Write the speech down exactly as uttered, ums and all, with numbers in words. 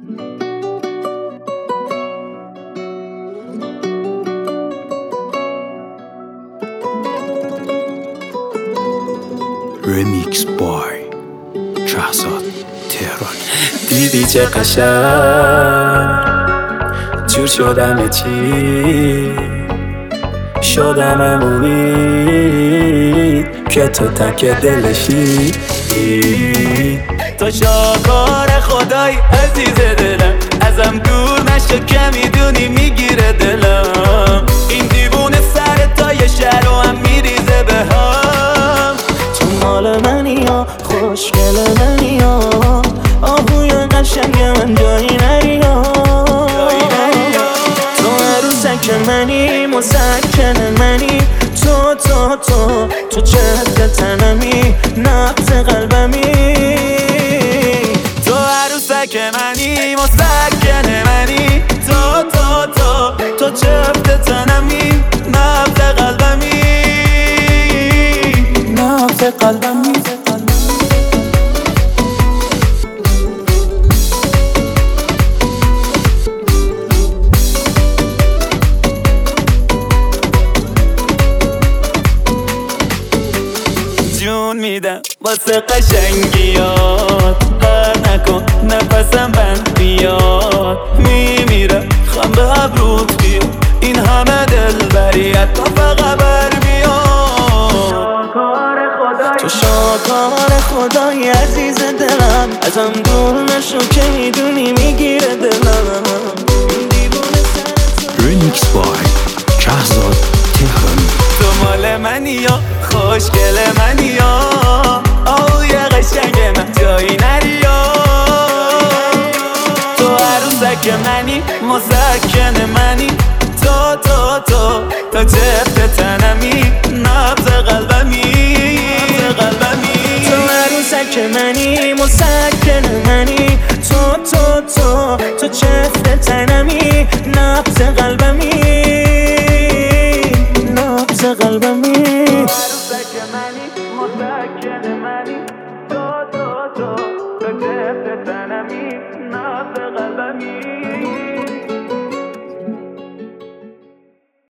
Remix by شهزاد تهرانی. دیدی چه قشنگ جور شدم چی شدم امید که تو تک دلشی. تو شاکار خدای عزیز دلم، ازم دور نشو که میدونی میگیره دلم. این دیوونه سر تا یه شهر و هم میریزه به هم. تو مال منی یا خوشگل منی یا آهوی قشنگ من جایی نری یا تو عروسک منی مسکن منی. تو تو تو تو جهد تنمی نبض قلبمی. تو عروسک منی مسکن منی. تو تو تو تو جهد تنمی نبض قلبمی نبض قلبمی. جون میدم واسه قشنگیات، قر نکن نفسم بند بیاد. میمیرم خم به ابروت بیاد، این همه دلبریت تا فقط بر بیاد. تو شاکار خدای عزیز دلم، ازم دور نشو که میدونی میگیره دلم. Remix by شهزاد تهرانی. تو مال منی یا خوشگل منی یا آهوی قشنگ من جایی نری یا تو عروسک منی مسکن منی. تو تو تو تو جفت تنمی نبض قلبمی قلبمی. تو عروسک منی مسکن منی. تو تو تو تو جفت تنمی